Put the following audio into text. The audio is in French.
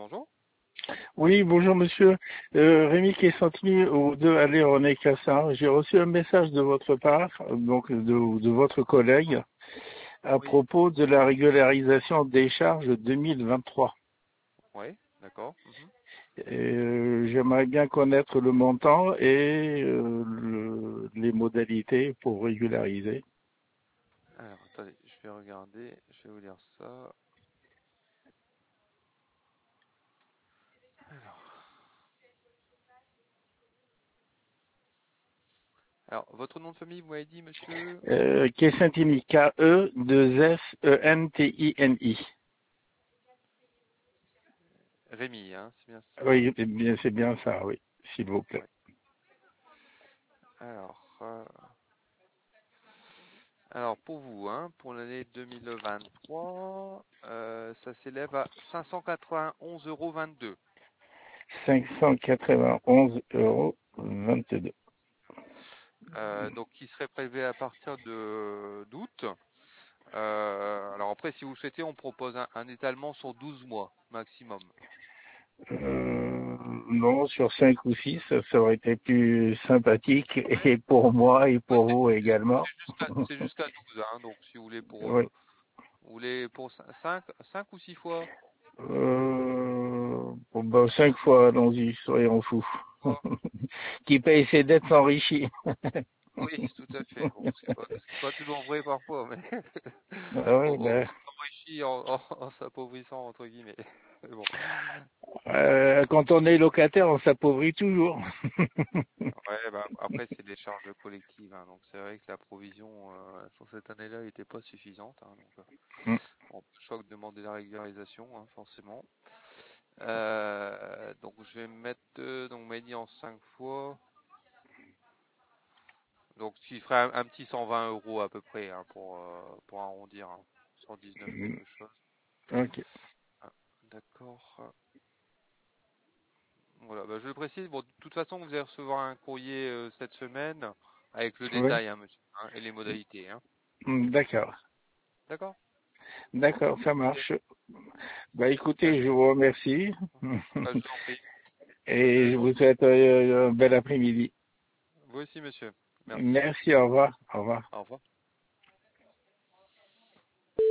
bonjour. Oui, bonjour monsieur. Rémi Kessantini au 2 allée René Cassin. J'ai reçu un message de votre part, donc de votre collègue, à Oui, propos de la régularisation des charges 2023. oui, d'accord. Mhm. J'aimerais bien connaître le montant et les modalités pour régulariser. Alors, attendez, je vais regarder, je vais vous lire ça. Alors, votre nom de famille, vous m'avez dit, monsieur Kessantini, Kessentini. Rémi, hein, c'est bien ça. Oui, c'est bien ça, oui, s'il vous plaît. Oui. Alors, pour vous, hein, pour l'année 2023, ça s'élève à 591,22 €. 591,22 €. Donc, qui serait prélevé à partir de d'août. Alors après, si vous le souhaitez, on propose un étalement sur 12 mois maximum. Non, sur 5 ou 6, ça aurait été plus sympathique, et pour moi et Ouais, pour vous également. c'est jusqu'à 12, hein, donc si Oui. vous voulez pour 5 ou 6 fois. Bon, ben, 5 fois, allons-y, soyons fous. Oh, Qui paye ses dettes s'enrichit. oui, tout à fait. Bon, c'est pas toujours vrai parfois, mais Ah on, oui, on ben, s'enrichit en s'appauvrissant entre guillemets. Mais bon, quand on est locataire, on s'appauvrit toujours. ouais, bah, après c'est des charges collectives, hein, donc c'est vrai que la provision sur cette année-là n'était pas suffisante, hein, donc bon, choix de demander la régularisation, hein, forcément. Donc je vais mettre donc on m'a dit en 5 fois. Donc ce qui ferait un petit 120 € à peu près, hein, pour arrondir, hein, 119 quelque chose. Ok. Ah, d'accord. Voilà, bah, je le précise. Bon, de toute façon, vous allez recevoir un courrier cette semaine avec le Oui. détail, hein, monsieur, hein, et les modalités, hein. D'accord. D'accord? D'accord, ça Ok. marche. Bah Bah, écoutez, je vous remercie je vous en prie. et je Bonne vous journée. souhaite un bel après-midi. Vous aussi, monsieur. Merci. Merci, au revoir. Au revoir. Au revoir.